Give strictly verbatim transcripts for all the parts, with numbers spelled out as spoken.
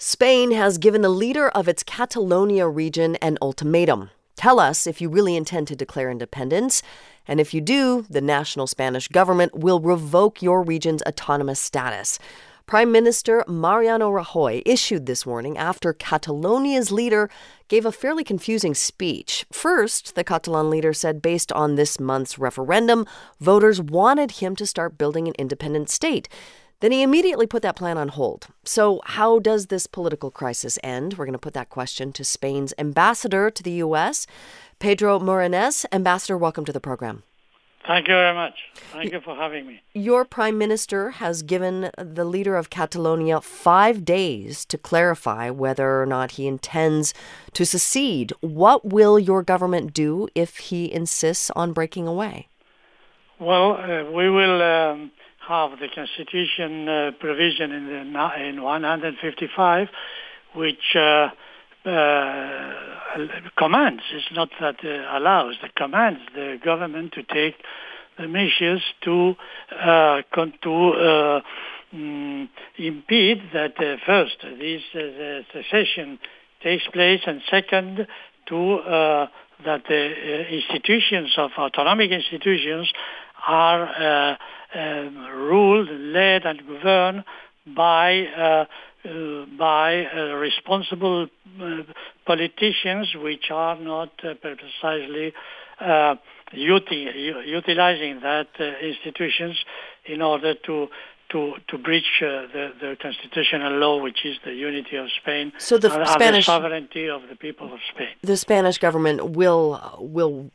Spain has given the leader of its Catalonia region an ultimatum. Tell us if you really intend to declare independence, and if you do, the national Spanish government will revoke your region's autonomous status. Prime Minister Mariano Rajoy issued this warning after Catalonia's leader gave a fairly confusing speech. First, the Catalan leader said based on this month's referendum, voters wanted him to start building an independent state. Then he immediately put that plan on hold. So how does this political crisis end? We're going to put that question to Spain's ambassador to the U S, Pedro Morenés. Ambassador, welcome to the program. Thank you very much. Thank you for having me. Your prime minister has given the leader of Catalonia five days to clarify whether or not he intends to secede. What will your government do if he insists on breaking away? Well, uh, we will um, have the constitution uh, provision in the in one fifty-five, which uh, uh, commands. It's not that uh, allows. It commands the government to take the measures to uh, con- to uh, mm, impede that uh, first this uh, secession takes place, and second to uh, that the uh, institutions of autonomic institutions are uh, um, ruled, led, and governed by uh, uh, by uh, responsible uh, politicians, which are not uh, precisely uh, uti- utilizing that uh, institutions in order to to to breach uh, the the constitutional law, which is the unity of Spain, so the and, Spanish and the sovereignty of the people of Spain. The Spanish government will will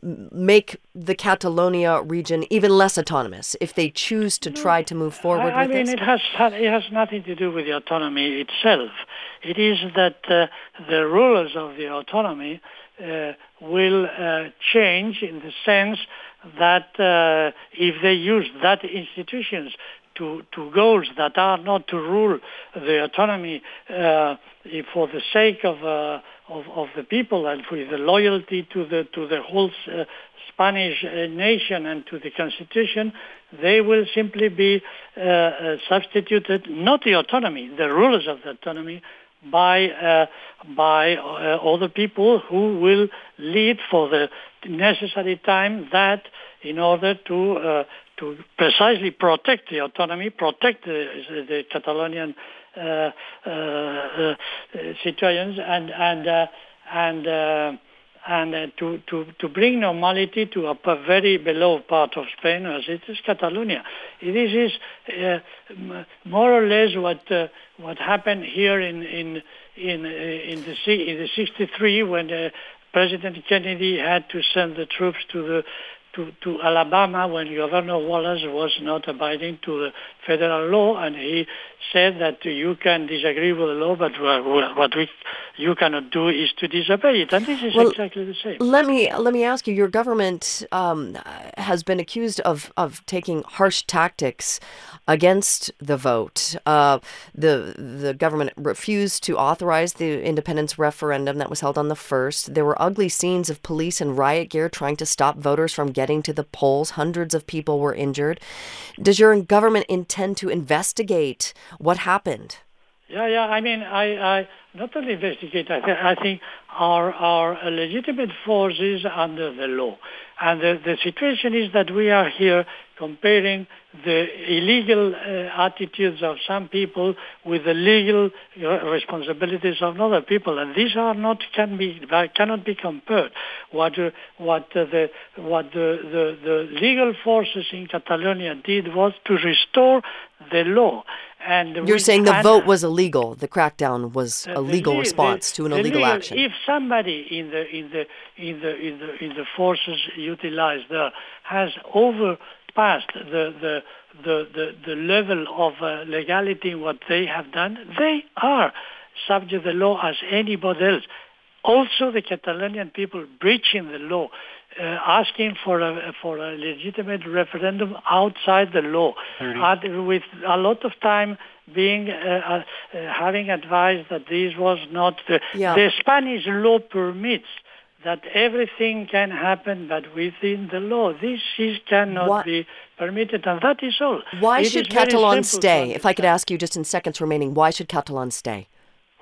make the Catalonia region even less autonomous if they choose to try to move forward I, with I mean, this? it has it has nothing to do with the autonomy itself. It is that uh, the rulers of the autonomy uh, will uh, change in the sense that uh, if they use that institutions to, to goals that are not to rule the autonomy uh, for the sake of, uh, of of the people and for the loyalty to the to the whole uh, Spanish uh, nation and to the constitution, they will simply be uh, uh, substituted, not the autonomy, the rulers of the autonomy, by uh, by uh, other people who will lead for the necessary time that in order to uh, to precisely protect the autonomy, protect the, the Catalonian uh, uh, uh, citoyens, and and uh, and uh, and uh, to, to to bring normality to a very beloved part of Spain, as it is Catalonia. It is uh, more or less what uh, what happened here in in in uh, in the in the sixty-three when uh, President Kennedy had to send the troops to the To, to Alabama when Governor Wallace was not abiding to the federal law, and he said that you can disagree with the law, but what we, you cannot do is to disobey it. And this is well, exactly the same. Let me let me ask you. Your government um, has been accused of of taking harsh tactics against the vote. Uh, the the government refused to authorize the independence referendum that was held on the first. There were ugly scenes of police in riot gear trying to stop voters from getting to the polls. Hundreds of people were injured. Does your government intend to investigate what happened? Yeah, yeah. I mean, I, I not only investigate. I, th- I think our our legitimate forces under the law, and the, the situation is that we are here comparing the illegal uh, attitudes of some people with the legal uh, responsibilities of other people, and these are not can be cannot be compared. What uh, what uh, the what the, the the legal forces in Catalonia did was to restore the law. And you're saying the vote was illegal. The crackdown was a legal the, response the, to an the illegal legal, action. If somebody in the in the in the in the in the forces utilized there has overpassed the the the the, the level of uh, legality in what they have done, they are subject to the law as anybody else. Also, the Catalonian people breaching the law, uh, asking for a for a legitimate referendum outside the law, and with a lot of time being uh, uh, having advised that this was not the, yeah. the Spanish law permits that everything can happen, but within the law. This is cannot what? be permitted, and that is all. Why it should is Catalan stay? If I could understand. ask you just in seconds remaining, why should Catalan stay?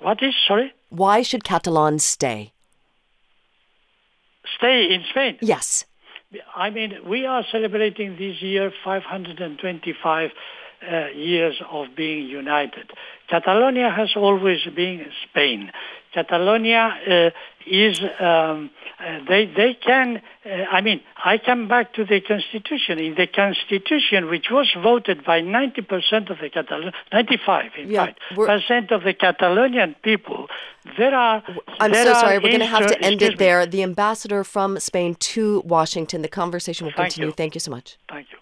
What is, sorry? Why should Catalans stay? Stay in Spain? Yes. I mean, we are celebrating this year five hundred twenty-five uh, years of being united. Catalonia has always been Spain. Catalonia uh, is, um, uh, they, they can, uh, I mean, I come back to the Constitution. In the Constitution, which was voted by ninety percent of the Catalan, ninety-five, in Yeah, fact, percent of the Catalonian people, there are... I'm there so are sorry. We're going to have to instru- end excuse it me. there. The ambassador from Spain to Washington. The conversation will Thank continue. you. Thank you so much. Thank you.